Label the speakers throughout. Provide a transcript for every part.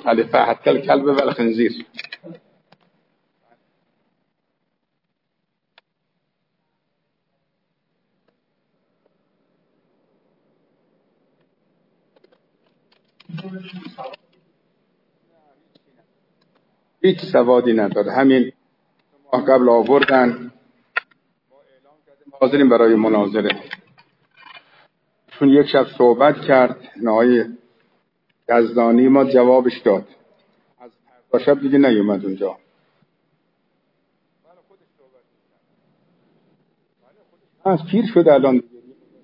Speaker 1: مختلفه، حتی الکلب و الخنزیر. هیچ سوادی نداره. همین ماه قبل آوردن، ما اعلام کردیم حاضریم برای مناظره. چون یک شب صحبت کرد آقای یزدانی، ما جوابش داد، از فردا شب دیگه نیومد اونجا. از پیر شده الان دیگه.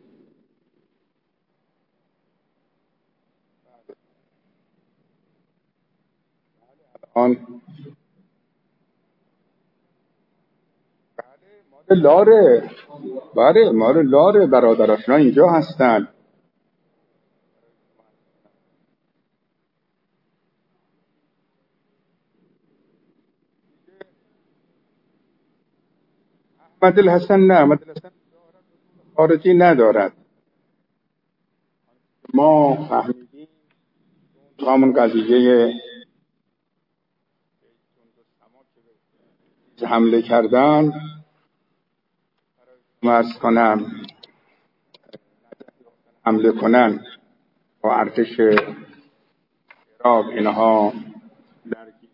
Speaker 1: الان لاره، بله مال لاره، برادراشنا اینجا هستن. احمد الحسن نه، احمد الحسن خارجی ندارد. ما فهمیدیم همون قضیه حمله کردن، مرز کنم حمله کنن با ارتش عراق، اینها درگیری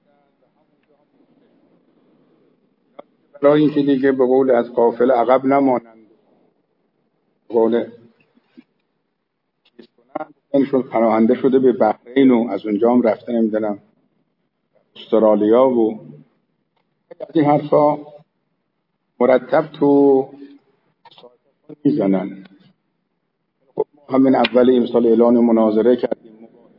Speaker 1: برای اینکه دیگه به قول از قافله عقب نمانند، به قول چیز کنند، این شد پناهنده شده به بحرین و از اونجا هم رفته نمیدونم استرالیا و از این حرفا مرتب تو میزنن. خب ما همین اول امسال اعلان مناظره کردیم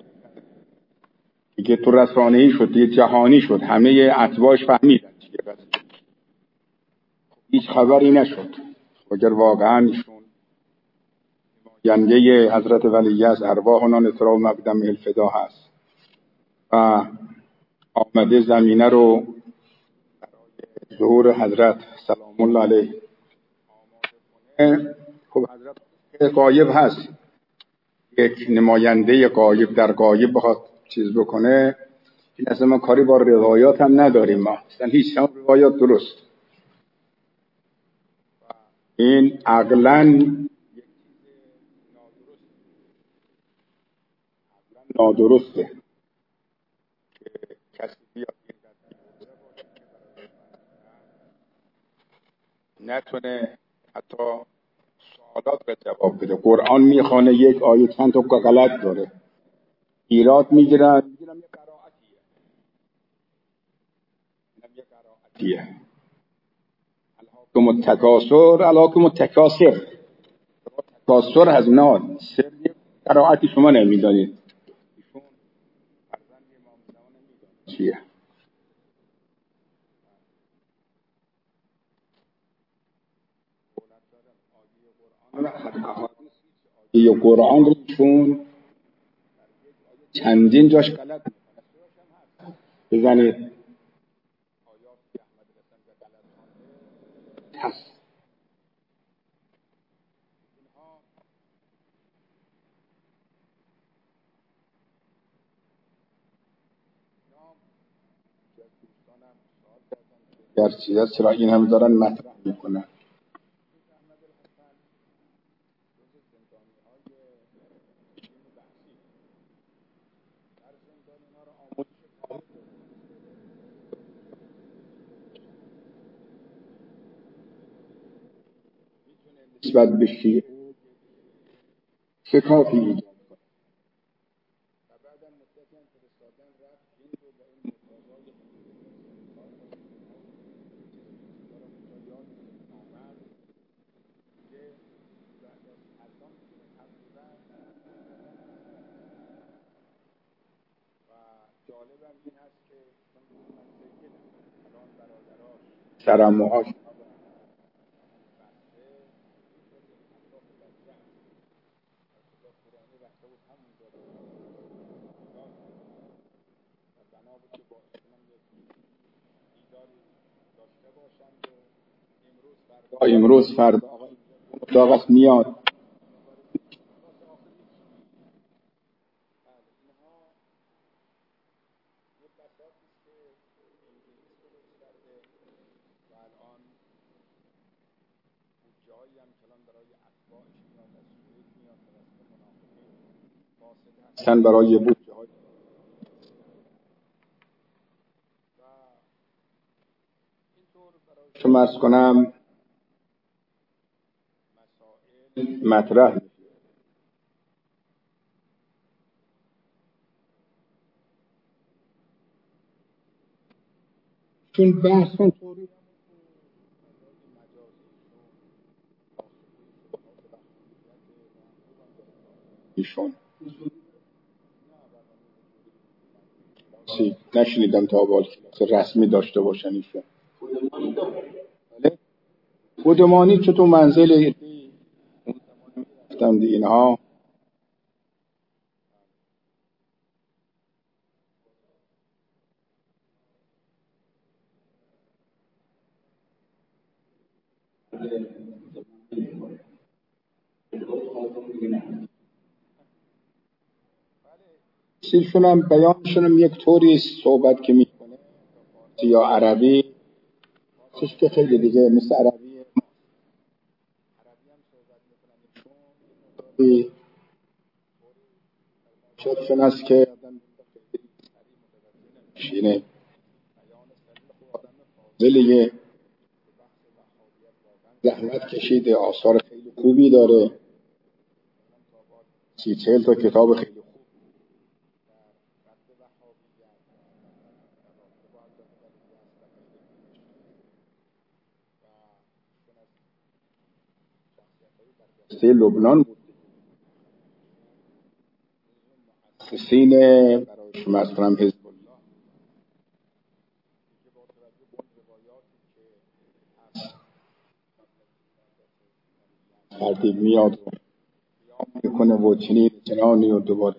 Speaker 1: دیگه، تو رسانه‌ای شد دیگه، جهانی شد، همه اتباعش فهمیدن چیه قضیه. هیچ خبری نشد. اگر واقعا ایشون نماینده حضرت ولی از ارواحنا نترا و مقدم الفدا هست و آمده زمینه رو برای ظهور حضرت سلام الله علیه آماده کنه، خب حضرت غایب هست، یک نماینده غایب در غایب بخواد چیز بکنه، این اصلا ما کاری با روایات هم نداریم، ما اصلا هیچ هم روایات درست، این عقلاً نادرسته که کسی بیاد نتونه حتی سوالات به جواب بده. قرآن میخوانه یک آیه چند تا غلط داره، ایراد میگیرن یه قرائتیه الهاکم التکاثر الهاکم التکاثر، تکاثر از ناد سر قرائتی شما نمیدانید، ایشون فرزند امام زمان نمیدانید چیه. آیه قرآن رو چون چندین جاش غلط بزنید هست. گرچه چرا این هم دارن مطرح میکنن. نسبت به شیعه شکافی ایجاد کنه و بعدا مدتی هم فرستادن رفت این رو با این متضاد آمد که بعد از الان دیگه تقریبا و جالبم این هست که من سیدم الان برادراش سرموهاش امروز فردا اتاق است میاد هایی هم کلان برای اتباعش میاد، از سوئد میاد، توسط منافقین واسطه هستن برای بودجه های و اینطور برای شما عرض کنم مسائل مطرح میشه. چون بحث طوری ایشون نشنیدم تا حال کلاس رسمی داشته باشن ایشون. بله خودمانی چطور منزل رفتم دی اینها سیرشون هم بیانشون هم یک طوری صحبت که میکنه یا عربی چیز که خیلی دیگه مثل عربی هم صحبت میکنن شدشون است که آدم شینه فاضلیه زحمت کشیده، آثار خیلی خوبی داره، 30-40 تا کتاب خیلی خوب لبنان بود. مؤسسین برای شما از کنم حزب الله ترتیب میاد و قیام میکنه و چنین چنانی و دوباره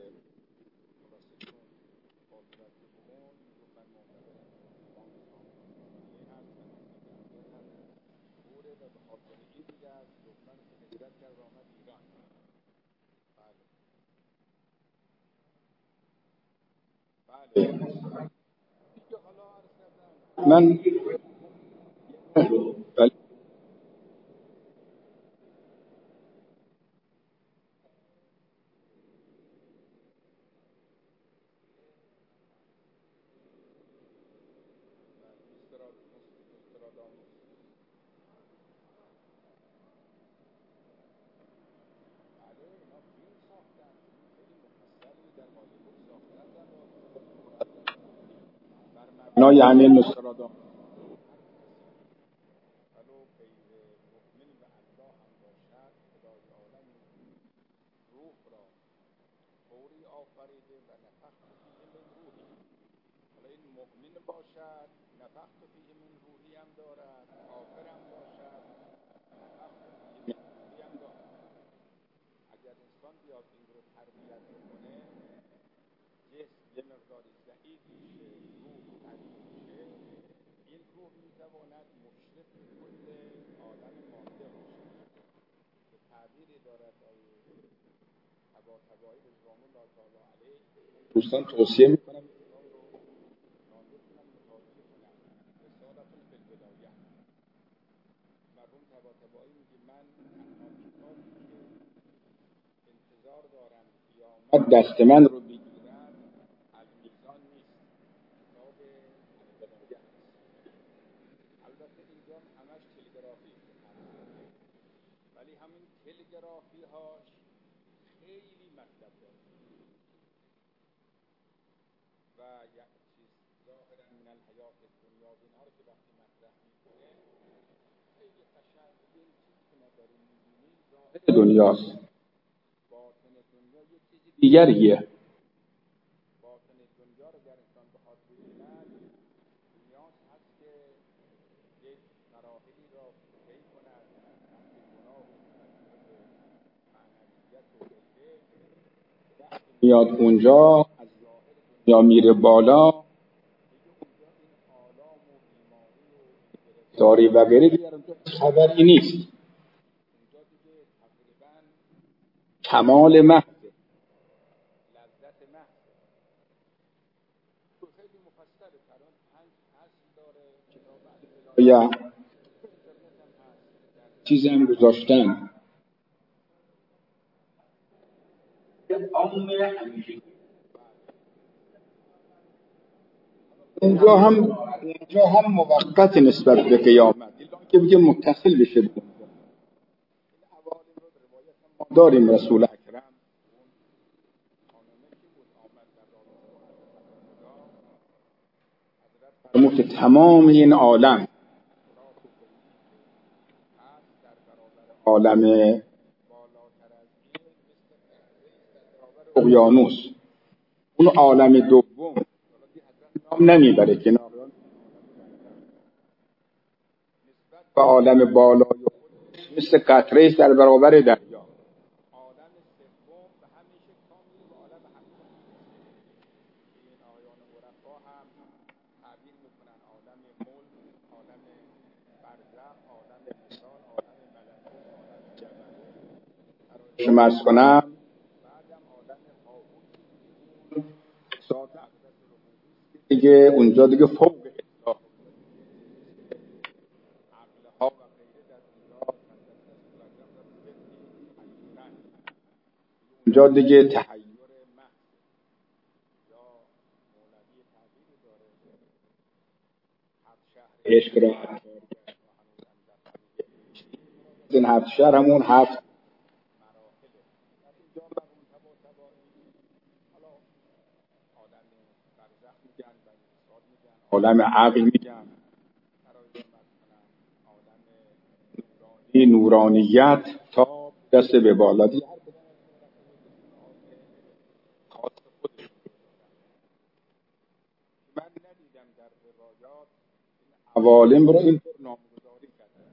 Speaker 1: من بله بنای همین نوستراداموس ولو غیر مؤمن به الله هم باشد خدای عالم روح را فوری آفریده و نفخت فیه من روحی. حالا این مؤمن باشد نفخت فیه من روحی هم دارد، کافر هم باشد نفخت فیه من روحی هم دارد. اگر انسان بیاد این رو تربیت بکنه جسم یه مقداری ضعیف میشه، روح قوی میشه، این روح میتواند مشرف کل عالم ماده باشه. به تعبیری دارد آیه طباطبایی رضوان الله تعالی علیه، دوستان توصیه میکنم این کتاب رو نازل کنم مطالعه کنم، رسالة فی الولایه. مرحوم طباطبایی میگه من تنها کتابی که انتظار دارم قیامت دست من رو بگیرد المیزان نیست، کتاب الولایه است. البته اینجا همش تلگرافی ولی همین تلگرافی هاش خیلی مطلب داره و یک چیز ظاهرا من الحیات دنیا و اینها رو که وقتی مطرح میکنه خیلی قشنگ این چیزی که ما داریم میبینیم ظاهر دنیاست، باطن دنیا یک چیزی دیگریه. باطن دنیا رو گر انسان بخواد ببیند نیاز هست که یک مراحلی را طی کند، تحت گناه و تکلیف معنویت و غیره. وقتی میاد اونجا از ظاهر دنیا میره بالا، دیگه اونجا این آلام و بیماری و گرفتاری و غیره دیگه اونجا خبری نیست. اونجا دیگه تقریبا کمال محض، لذت محض. خیلی مفصله، الان 5 اصل داره کتاب الولایه. اینترنت هم هست، در چیزی هم گذاشتن. اونجا هم موقت نسبت به قیامت، الا که بگه متصل بشه. ما داریم رسول اکرم فرمود تمام این عالم، عالم اقیانوس، اون عالم دوم نام نمیبره که نام نسبت به عالم بالای خودش مثل قطره است در برابر دریا. عالم سوم به همین شکل کامل به عالم هفتم. این آیان عرفا هم تعبیر میکنن عالم ملک، عالم برزخ، عالم مثال، عالم ملکوت، عالم جبروت. شما عرض کنم بعدم عالم طاغوت ساعت اقدس ربوبیت دیگه، اونجا دیگه فوق اطلاق عقلها و غیره در اونجا دیگه تحیر محض. یا مولوی تعبیری داره هفت شهر عشق را این هفت شهر همون هفت مراحله. در اینجا مرحوم طباطبایی حالا عالم برزخ میگن، بریساد میگن، عالم عقل میگن، عالم نورانیت تا دست به بالا دیگه خاص خودش. من ندیدم در روایات عوالم رو اینطور نامگذاری کرده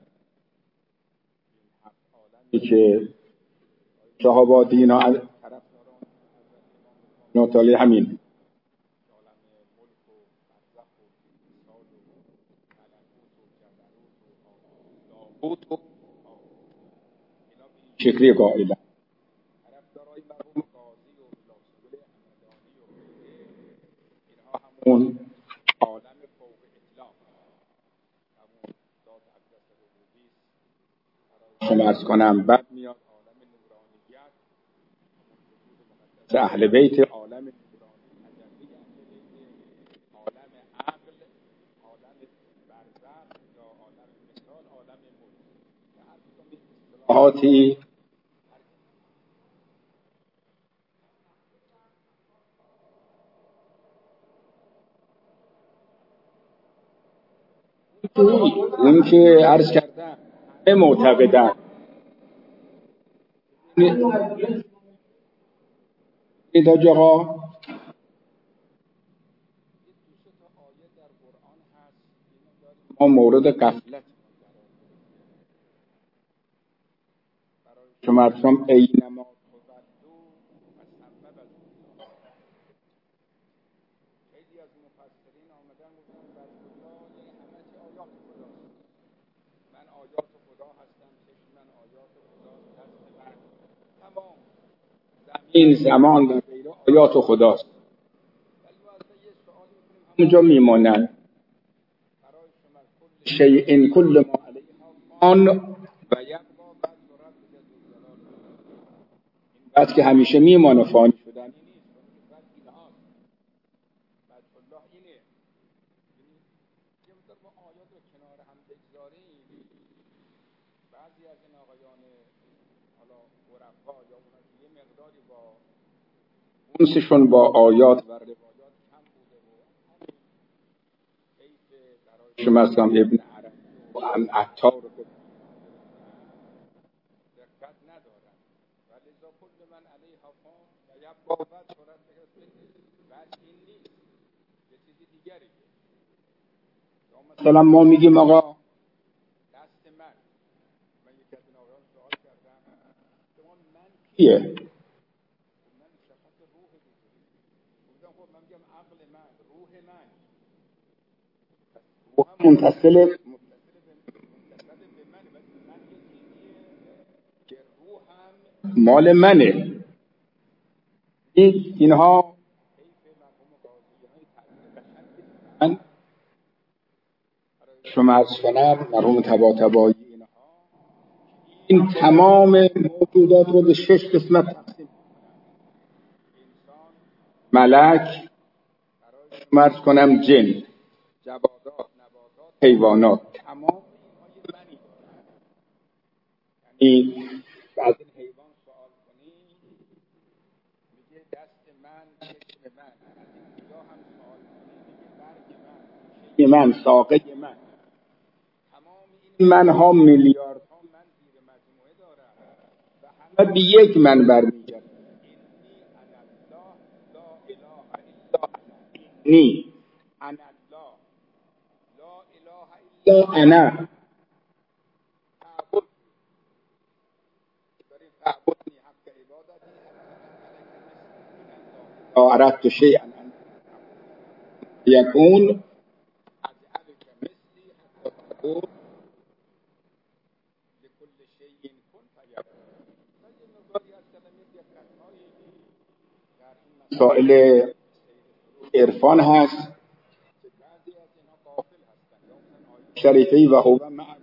Speaker 1: این هفت عالمی که شهابادی اینا از طرفداران نوتالی همین عالم ملک و برزخ و مثال و ملکوت و جبروت و لاهوت و اینا به این شکلی قائلن. طرفدارای مرحوم قاضی و بلاسبل همدانی و اینها همون عالم فوق اطلاق، همون ذات اقدس ربوبیت شما عرض کنم. بعد میاد عالم نورانیت، اهل بیت، عالم نورانی تجلی اهل بیت، عالم عقل، عالم برزخ یا عالم مثال، عالم ملک. هر کدوم اصطلاحاتی اون که عرض کردم همه معتقدن. ایداج آقا ما مورد غفلت برای شما ارسام اینما تولو و سبب از خیلی از مفسرین آمدن گفتن رسول الله همه چی آیات خداست. من آیات خدا هستم، چشم من آیات خداست، دست من تمام زمین زمان و غیره آیات خداست. ولی واسه یه سوالی میکنیم همونجا میمونن. برای شما کل شیء کل ما علیها فان و یبقا بعد رب ذوالجلال. این بعد که همیشه میمانه، فانی شدن نیست. بعد اینهاست بعد الله اینه. یه مقدار با آیات رو کنار هم بگذاریم، بعضی از این آقایان حالا عرفا یا اونا که یه مقداری با اونسشون با آیات و روایات کم بوده و حیث برای شما هستم ابن عربی و عطار رو دقت ندارن. ولذا کل من علیها فان و یبقا بعد صورت بعد این نیست، یه چیزی دیگری. مثلا ما میگیم آقا دست من یکی از این آقایان سوال کردم شما من کیه؟ من شفت روح دیگه. گفتم خب من میگم عقل من، روح من، روح هم متصل به من، ولی من یه چیزیه که روح هم مال منه. اینها حیث مرحوم قاضی های تعبیر قشنگی من شما عرض کنم مرحوم طباطبایی اینها این تمام موجودات رو به 6 قسمت تقسیم، ملک، مرز کنم جن، جوادات، نباتات، حیوانات، تمام منی. یعنی از این حیوان سوال کنی میگه دست من، چشم من. از این گیاه هم سوال کنی میگه برگ من، ریشه من، ساقه من. تمام این منها میلیاردها من زیر مجموعه دارم و همه به یک من برمیگردن. انی انا الله لا اله الا انا فاعبدنی حق عبادتی اردت شیئا یکون اجعلک مثلی حتی تقول لكل شیء کن فیکون. مسائل عرفان هست که بعضی از اینا غافل هستند. شریفی و هو معکم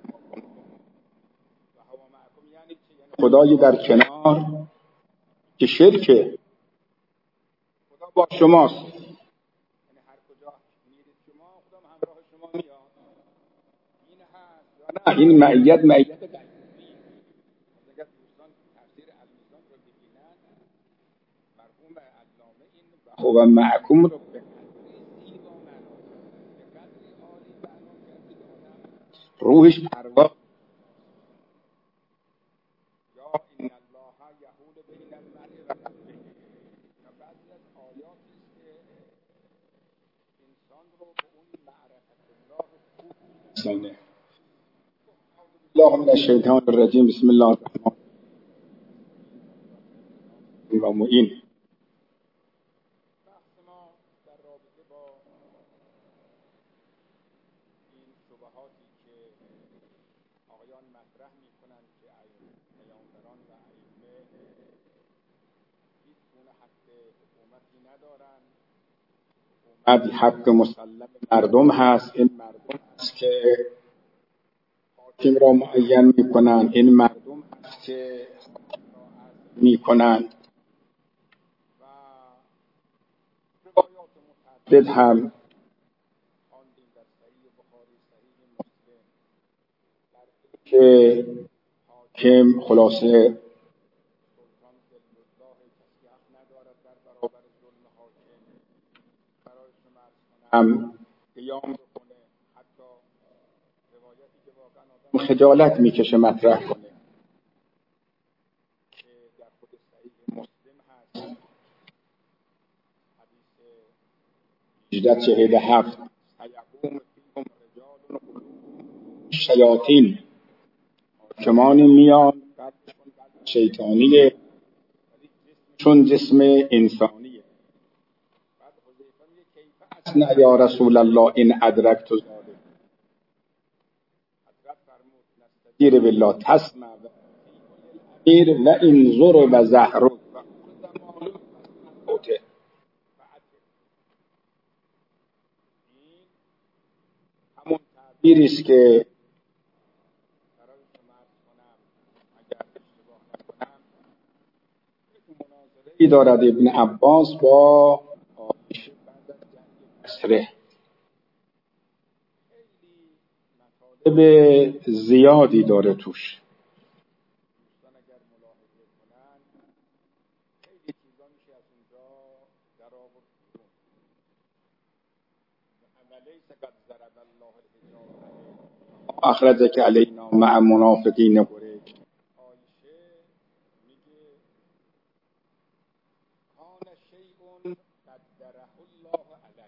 Speaker 1: و هو معکم یعنی چی؟ یعنی خدای در کنار که شرکه. خدا با شماست، یعنی هر کجا میرید شما خدا همراه شما میاد. این هست یا نه؟ این معیت غیبی. اگر دوستان تفسیر المیزان رو ببینن، مرحوم علامه این و هو معکم رو به روحش پرواز. یا این الله یحول بین المرء و قلبه. بعضی از آیاتی است که انسان رو به اون معرفت الله خوب می‌رسونه. الله من الشیطان الرجیم. بسم الله الرحمن الرحیم و معین. بحث ما در رابطه با این شبهاتی که آقایان مطرح می‌کنند که پیامبران و ائمه هیچ گونه حق حکومتی ندارند. حکومت حق مسلم مردم هست. این مردم هست که حاکم را معین می‌کنند. این مردم هست که می‌کنند و روایات متعدد هم خواندیم در صحیح بخاری، صحیح مسلم، که حاکم خلاصه سلطان ظلم‌الله کسی حق ندارد در برابر ظلم حاکم. برای شما هم قیام بکنه. حتی روایتی که واقعا آدم خجالت میکشه مطرح کنه که در خود صحیح مسلم هست، حدیث 1847 سیقوم فیکم رجال قلوبهم شیاطین. حاکمانی میان قلبشون قلب شیطانیه ولی جسمشون جسم انسانیه. بعد حذیفه میگه کیف اصنع یا رسول الله این ادرکت ذلک. حضرت فرمود نستجیر بالله تسمع و امیر و این زر و زهر و معلوم اوته. همون تعبیری است که برای شما کنم اگر اشتباه نکنم مناظره‌ای دارد ابن عباس با عایشه بعد از جنگ بصره. مطالب زیادی داره توش. دوستان اگر ملاحظه کنن خیلی چیزا میشه از اونجا در آورد. ولیس قد ضرب الله الحجاب اخرجک علینا مع منافقین قریش. عایشه میگه کان شیء قدره الله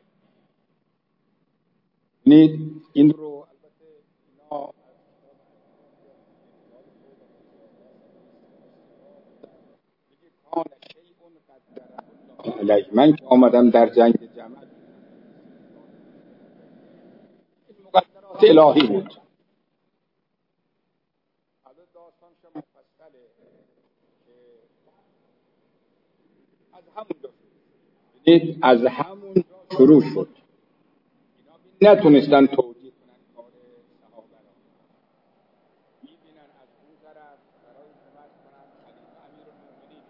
Speaker 1: علی. این رو البته اینا میگه کان شیء قدره الله علی. من که آمدم در جنگ جمل مقدرات الهی بود. حالا داستانش مفصله که از همون شروع شد. اینا نتونستن توجیه کنن کار صحابه را. میبینن از اون طرف برای فرض کنم خلیفه امیرالمومنین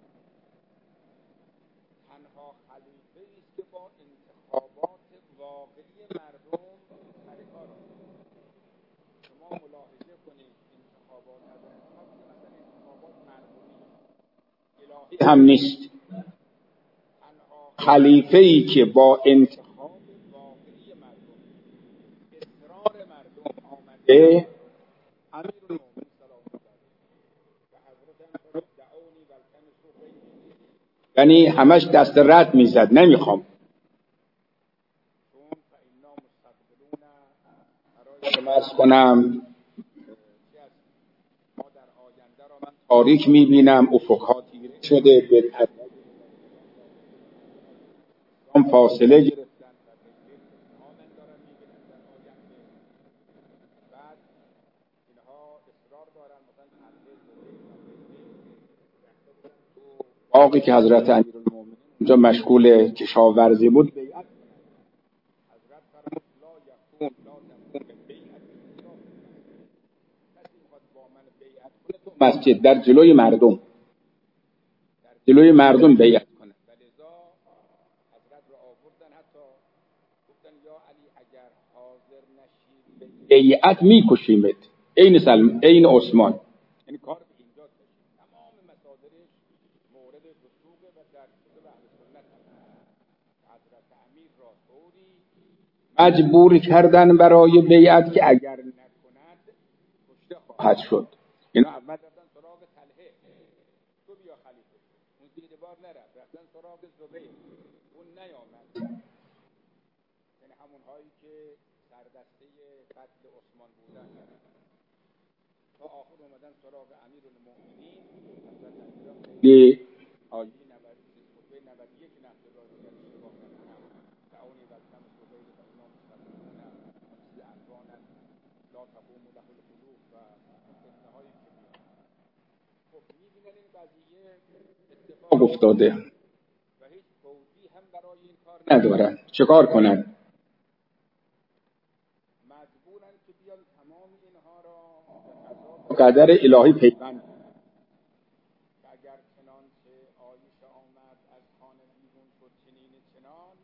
Speaker 1: تنها خلیفه است که با انتخابات واقعی مردم سر کار است. شما ملاحظه کنید انتخابات از انتخاب که مثلا انتخابات مرمومی الهی هم نیست. تنها خلیفه ای که با انتخاب واقعی مردم اصرار مردم آمده امیرالمومنین سلام الله علیه و حضرت هم دعونی والتمسوا بین، یعنی همش دست رد میزد نمیخوام، چون فإنا مستقبلون برای شما کنم ما در آینده را من تاریک میبینم، افقها تیره شده، به هم فاصله گرفتن و به آمن دارن میبینن در آینده. بعد اینها اصرار دارن مثلا باقی که حضرت امیرالمومنین اونجا مشغول کشاورزی بود بیعت حضرت فرمود لا تکون بیعت کسی میخواد با من بیعت کنه تو مسجد در جلوی مردم، در جلوی مردم بیعت کنه. ولذا حضرت رو آوردن حتی گفتن یا علی اگر حاضر نشی بیعت میکشیمت عین عثمان، یعنی کار به اینجا تمام مصادرش مورد وثوقه و در کتب اهل سنت حضرت امیر را طوری مجبور کردن برای بیعت که اگر نکند کشته خواهد شد. اینا اول رفتن سراغ طلحه تو بیا خلیفه، اون زیر بار نرفت، رفتن سراغ زبیر اون نیامد، یعنی همون هایی که سردسته قتل عثمان بودن تا آخر اومدن سراغ امیرالمومنین. حضرت امیران خیلی آیه 91 نقل را دیگر اشتباه نکنم دعونی والتم زبیر فإنا مستقبلون امسی اروانا لا تقوم له القلوب و فتنه هایی که خب میبینن این قضیه اتفاق افتاده و هیچ توضیح هم برای این کار ندارن، چه کار کنن؟ مجبورن که بیان تمام اینها را به قضا و قدر الهی پیوند کنن. اگر چنانچه عایشه آمد از خانه بیرون شد چنین چنان،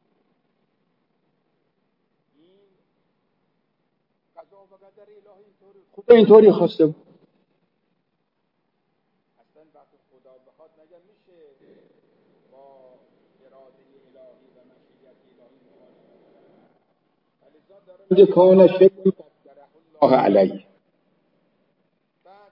Speaker 1: این قضا و قدر الهی اینطوری خدا اینطوری خواسته بود. اصلا وقتی خدا بخواد مگر میشه با اراده الهی و مشیت الهی مخالفت کنه؟ فلذا داره میگه کان شیء قدره الله علیه. بعد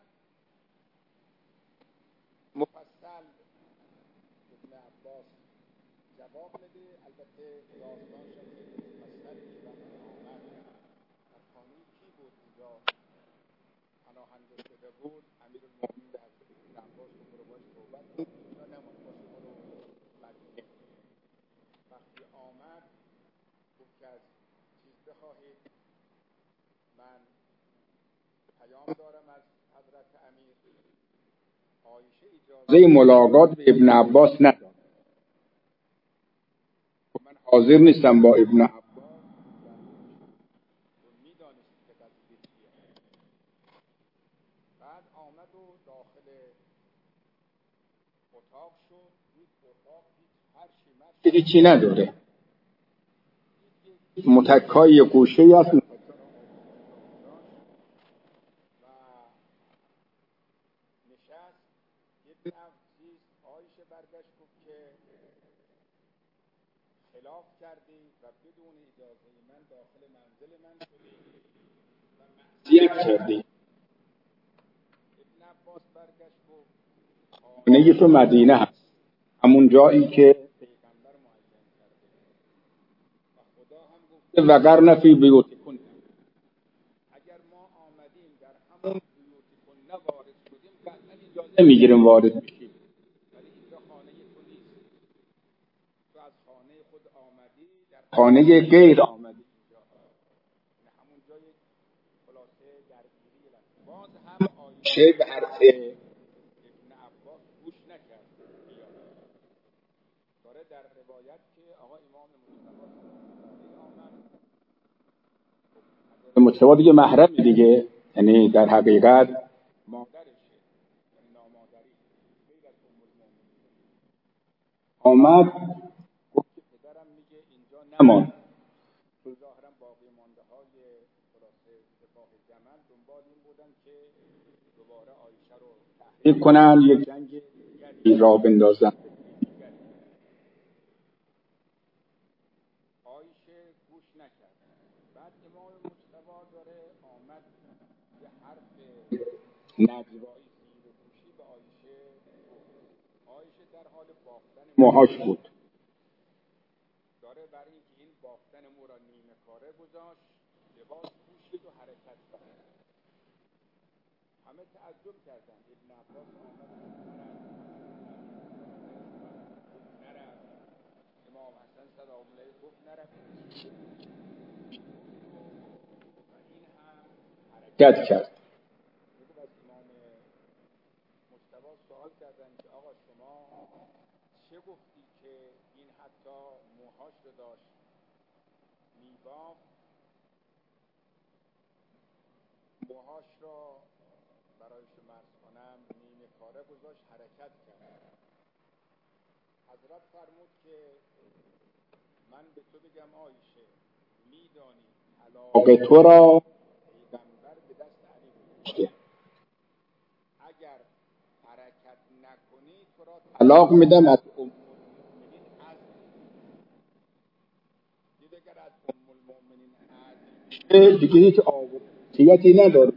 Speaker 1: مفصل ابن عباس جواب میده، البته داستان شد مفصل وقتی آمد در خانه کی بود اونجا پناهنده شده بود، امیرالمومنین به حضرت ابن عباس رو برو باش صحبت کنه اونجا نماز باشه برو مدینه. وقتی آمد گفت که از چیز بخواهید، من پیام دارم از حضرت امیر. عایشه اجازه ملاقات به ابن عباس نداد، من حاضر نیستم با ابن عباس میدانست که قضیه چیه. بعد آمد و داخل اتاق شد، دید اتاق هیچی نداره، متکای گوشه‌ای هست و نشست. ابن عباس عایشه برگشت گفت که خلاف کردی و بدون اجازه من داخل منزل من شدی و معصیت کردی. ابن عباس برگشت گفت خانه تو مدینه هست، همون جایی که پیغمبر معین کرده و خدا هم گفته وقرن فی بیوتکن. اگر ما آمدیم در همون بیوتکن وارد شدیم قطعا اجازه میگیریم وارد بشیم، ولی اینجا خانه تو نیست، تو از خانه خود آمدی در خانه غیر آمدی، اینجا همون جای خلاصه درگیری رفت. باز هم عایشه به حرف ابن عباس گوش نکرد. داره در روایت که آقا امام مصطفی آمد، مصطفی دیگه محرم دیگه، یعنی در حقیقت مادرشه، یعنی نامادری، غیر از المؤمنین، آمد گفت که پدرم میگه اینجا نمان. تو ظاهرا باقی مانده های خلاصه سپاه جمل دنبال این بودن که دوباره عایشه رو تحریک کنن، یک جنگ دیگری را بندازن. عایشه گوش نکرد. بعد امام مجتبی داره آمد یه حرف نجوایی سیر و گوشی به عایشه گفت. عایشه در حال بافتن موهاش بود. داره برای اینکه این بافتن مو را نیمه کاره گذاشت، لباس پوشید و حرکت کرد. همه تعجب کردن. ابن عباس آمد نرفت. امام حسن سلام علیه گفت نرفت و این هم حرکت کرد. از امام مجتبی سوال کردن که آقا شما چه گفتی که این حتی موهاش رو داشت میبافت، موهاش را برای شما عرض کنم نیمه کاره گذاشت، حرکت کرد. حضرت فرمود که من به تو بگم عایشه، میدانی طلاق تو را پیغمبر به دست علی گذاشته، اگر حرکت نکنی تو را طلاق میدم از ام المؤمنین عزل. دیگر از ام المؤمنین عزل دیگه هیچ آبرویتی نداره.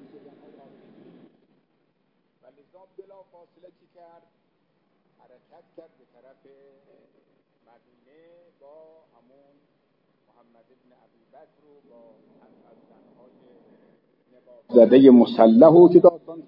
Speaker 1: ولذا بلا فاصله چی کرد؟ حرکت کرد به طرف مدینه با همون محمد ابن ابی بکر و با از زنهای نقاب زده مسلح که داستان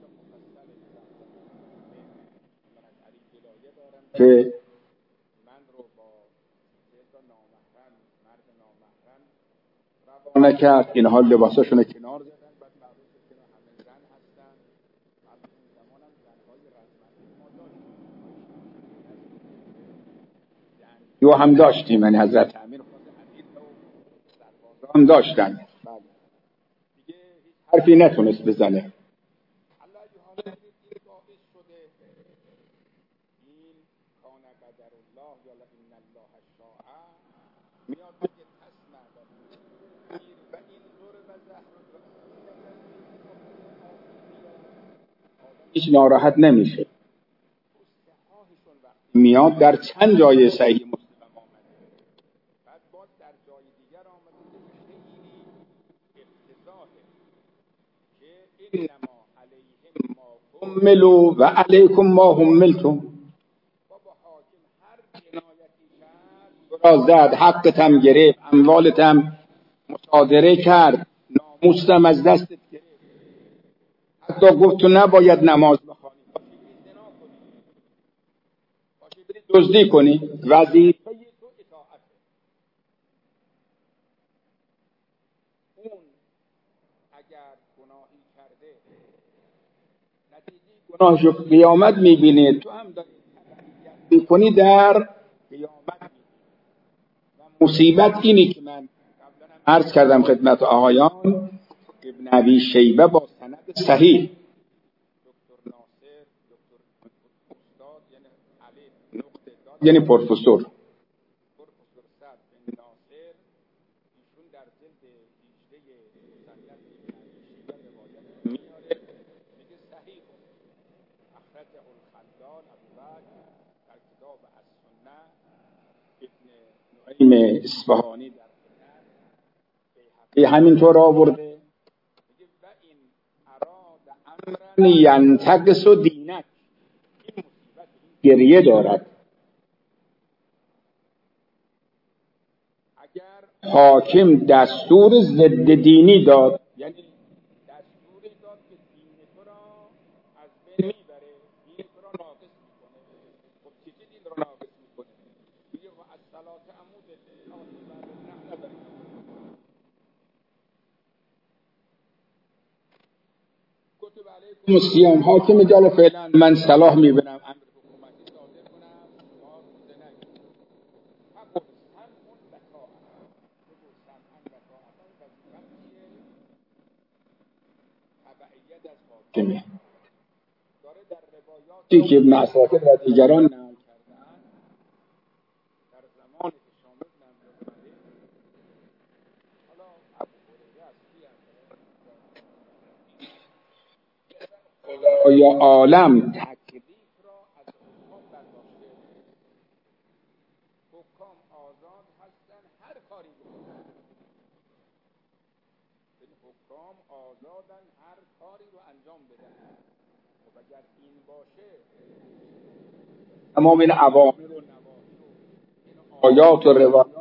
Speaker 1: من از علی گلایه دارم که من رو با سیدا نامحرم، مرد نامحرم روانه کرد. اینها لباساشون رو کنار زدن، بعد معلوم شد که همه زن هستن. از اون زمان هم زنهای رزمنده ما داشتیم و هم داشتیم، یعنی حضرت امیر خود امیر و سربازان داشتن. دیگه هیچ حرفی نتونست بزنه. الله یحاله این باعث شده این کان قدر الله یا ان الله شاء میاد که تسمع و این ضرب زهر هیچ ناراحت نمیشه. میاد در چند جای صحیح مسلم آمده، بعد باز در جای دیگر آمده که خیلی افتضاحه که انما علیهم ما حملوا و علیکم ما حملتم. بابا حاکم هر جنایتی کرد تو را زد، حقت هم گرفت، اموالت هم مصادره کرد، ناموست هم از دستت گرفت، حتی گفت تو نباید نماز بخوانی، باشی بری دزدی کنی، وظیفه تو اطاعته. اون اگر گناهی کرده نتیجه گناهشو قیامت میبینه، تو هم داری میکنی در قیامت میبینی. و مصیبت اینی که من قبلا هم عرض کردم خدمت آقایان، ابن ابی شیبه با سند صحیح دکتر ناصر، دکتر استاد یعنی علی نقطه داد یعنی پروفسور سعد بن ناصر، ایشون در جلد 18 مصنف ابن ابی شیبه روایت میاره، میگه صحیح اخرجه الخلال ابوبکر در کتاب السنه، ابن نعیم اصفهانی در بیهقی همینطور آورده. میگه و این اراد امرن ینتقص دینک، این مصیبت گریه دارد. اگر حاکم دستور ضد دینی داد، یعنی دستوری داد که دین تو را از بین میبره، دین تو را ناقص میکنه، خب چی دین را ناقص میکنه؟ میگه و از صلات عمود نداره. کتب علیکم الصیام، حاکم میگه حالا فعلا من صلاح میبینم امر حکومتی صادر کنم، شما روزه نگیرید. حق سمع و طاعت، بگو سمعا و طاعتا وظیفت چیه؟ تبعیت از حاکمه. روایاتی که ابن اساکر و دیگران نقل کردند در زمان که شامل نمید حالا ابو هریره است خدای عالم تکلیف را از حکام برداشته. حکام آزاد هستن هر کاری بکنن. حکام آزادن هر کاری رو انجام بدن. خب اگر این باشه تمام این اوامر و نواهی و این آیات و روایات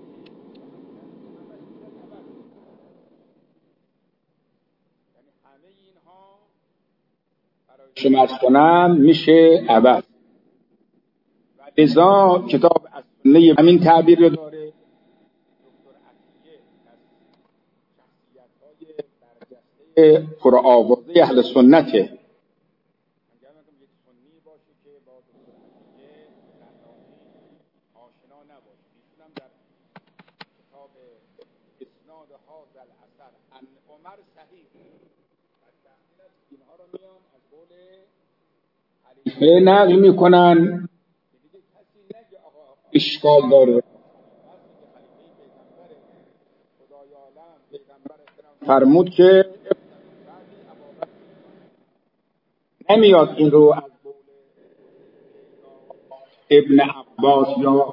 Speaker 1: یعنی همه اینها برای شما کنم میشه عبث. و لذا کتاب از سنه همین تعبیر رو داره. دکتر عطیه از شخصیت‌های برجسته پرآوازه اهل سنته. اگر میگم یک سنی باشه که با دکتر عطیه زرقانی آشنا نباشه، ایشون هم در کتاب اسناد هذا الاثر عن عمر صحیح اینها رو میان از قول حلیمه نقل میکنن. اشکال داره فرمود که نمیاد این رو از قول ابن عباس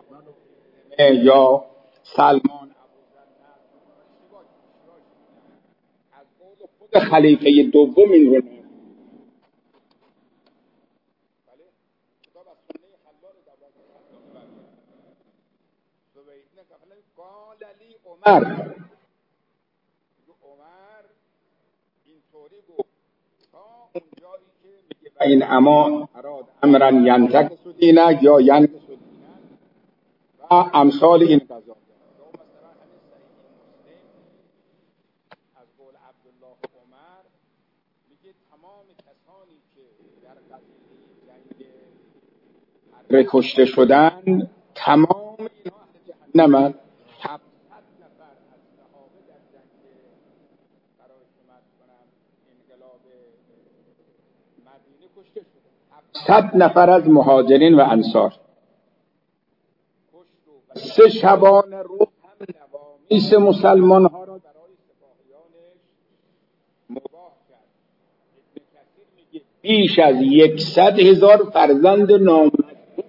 Speaker 1: یا سلمان از قول خود خلیفه دوم این رو قال لی عمر اینطوری گفت تا اونجایی که میگه و این اما اراد امرا ینتقص دینک یا ینقص دینک و امثال این قضا. یا مثلا همین صحیح مسلم از قول عبدالله عمر میگه تمام کسانی که در قضیه جنگ حره کشته شدن تمام اینها اهل جهنمند. 700 نفر از صحابه در جنگ برای شمار کنم انقلاب مدینه کشته شدن. 700 نفر از مهاجرین و انصار کشت و 3 شبان روز هم نوامیس مسلمان ها را برای سپاهیانش مباح کرد. ابن کثیر میگه بیش از 100,000 فرزند نامحجوب.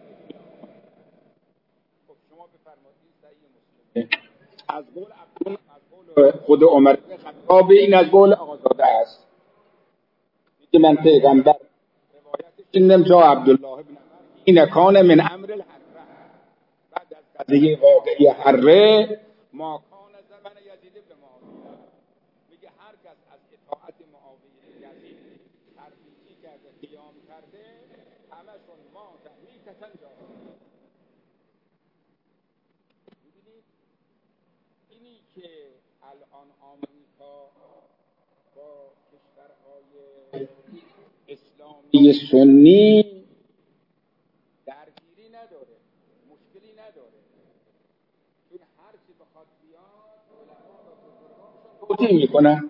Speaker 1: خب شما بفرمایید صحیح مسلم از قول خود عمر بن خطاب، این از قول آقازاده است. میگه من پیغمبر روایتش دیدم جا عبدالله ابن عمر این کان من امر الحره، بعد از قضیه واقعی حره ما کان زمن یزید ابن معاویه. میگه هر کس از اطاعت معاویه یزید تربیتی کرده قیام کرده همشون ما تحمیتن جاهد. میبینید اینی که الان آمریکا با کشورهای اسلامی سنی درگیری نداره، مشکلی نداره، چون هر کی بخواد بیاد علما و بزرگانشون توجیه میکنن.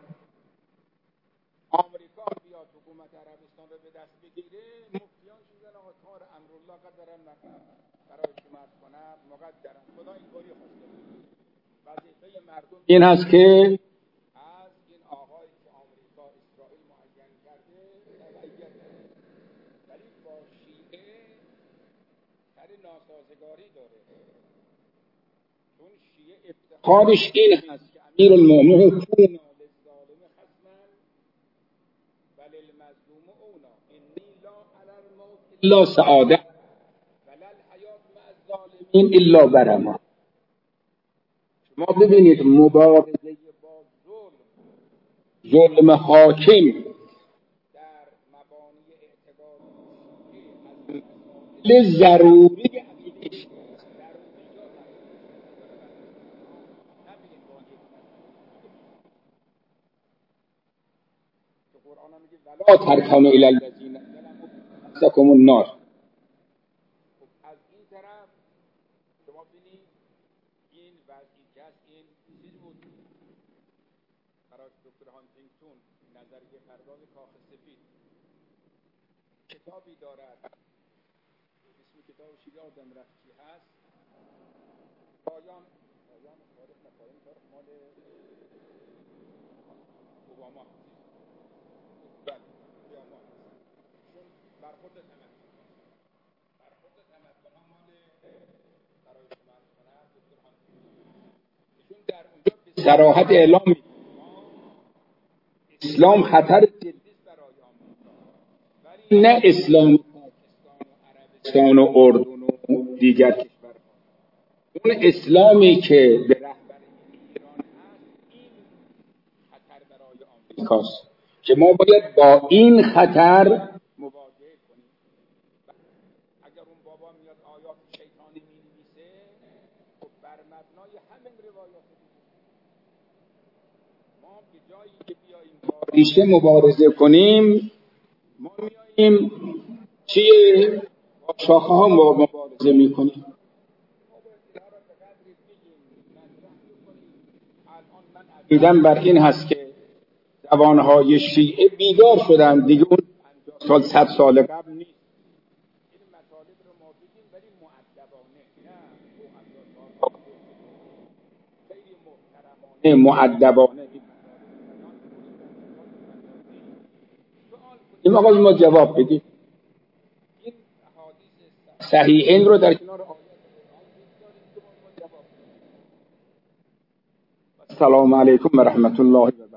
Speaker 1: آمریکا بیاد حکومت عربستان رو به دست بگیره، مفتیان چیزن آقا کار امرالله قدرن برای شما کنم مقدرن، خدا اینطوری خواسته. وظیفه مردم این هست که از این آقایی که آمریکا اسرائیل معین کرده تبعیت کنه. ولی با شیعه سر ناسازگاری داره، چون شیعه افتخارش این هست که امیرالمومنین کونا للظالم خصما وللمظلوم اونا انی لا اری الموت الا سعاده ولا الحیات مع الظالمین الا برما. شما ببینید مبارزه با ظلم حاکم در مبانی اعتقادی از ضروری عقیده‌اش که قرآن میگه ولا ترکنوا الی الذین ظلموا فمسکم النار. از این طرف شما ببینید این وضعیت این چیز بود برای دکتر هانتینگتون نظریه پرداز کاخ سفید کتابی دارد اسم کتابش یادم رفت چی هست، پایان تاریخ مال اوباما، بله اوباما، چون برخورد تمدن مال برای شما کنم دکتر هانتی، ایشون در اونجا به صراحت اعلام می‌کنه اسلام خطر جدی برای آمریکا، ولی نه اسلام پاکستان و اردن و دیگر کشورها، اون اسلامی که به رهبری ایران هست، این خطر برای آمریکاست که ما باید با این خطر مواجهه کنیم. اگر اون بابا میاد آیات شیطانی می‌نویسه، خب بر مبنای همین روایات ما به جایی که بیاییم با ریشه مبارزه کنیم، ما میاییم چیه با شاخه ها مبارزه میکنیم. الان من عقیدم بر این هست که جوانهای شیعه بیدار شدن دیگه، اون 50 سال 100 سال قبل نیست. این مطالب رو ما بگیم ولی مؤدبانه، نه خیلی محترمانه مؤدبانه این آقا ما جواب بدیم. این احادیث صحیحین رو در کنار آیات السلام علیکم و رحمت الله و